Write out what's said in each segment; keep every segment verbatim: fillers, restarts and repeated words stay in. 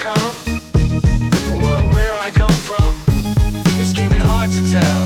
come, or where I come from, it's getting hard to tell.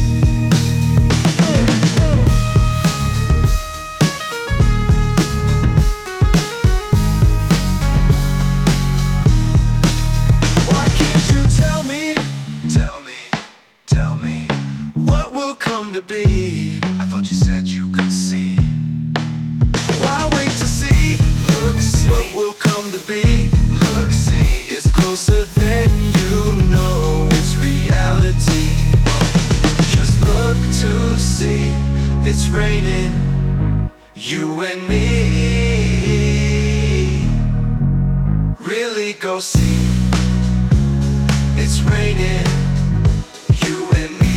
Why can't you tell me, tell me, tell me, what will come to be? I thought you said you could see. Why wait to see? Look, see what will come to be. Look, see, it's closer than you know. It's reality. Just look to see. It's raining. You and me. Really go see. It's raining. You and me.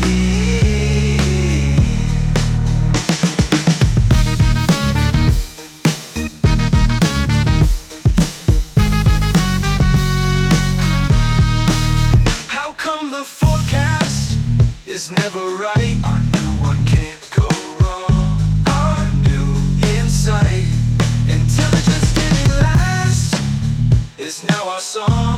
The forecast is never right. Our new one can't go wrong. Our new insight, intelligence didn't last, is now our song.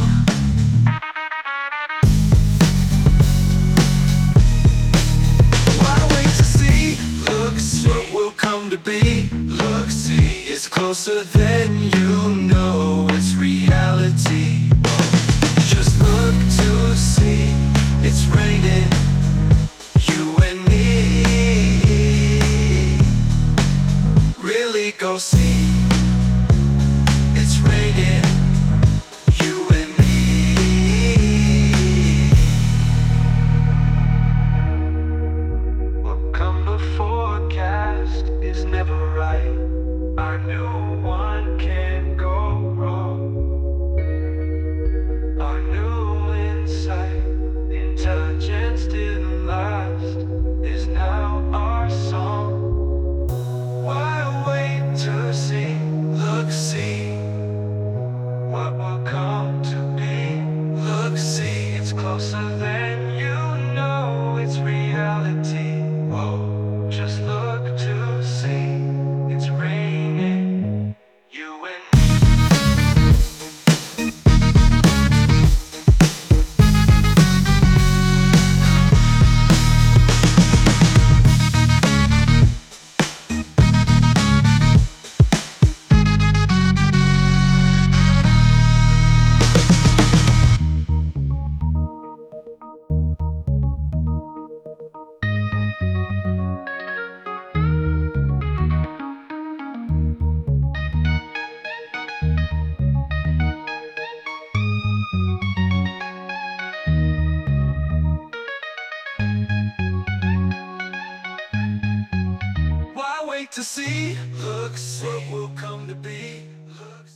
Why wait to see? Look, see what will come to be. Look, see, it's closer than you know. It's reality. Just look to see. It's raining, you and me. Really go see. It's raining, you and me. What come the forecast is never right. Our new one can't go wrong. Our new insight, intelligence didn't last, is now our song. Why wait to see? Look, see what will come to be. Look, see, it's closer than you know. It's reality. Whoa, just look to see. It's raining. You and to see, look, see what will come to be. Look,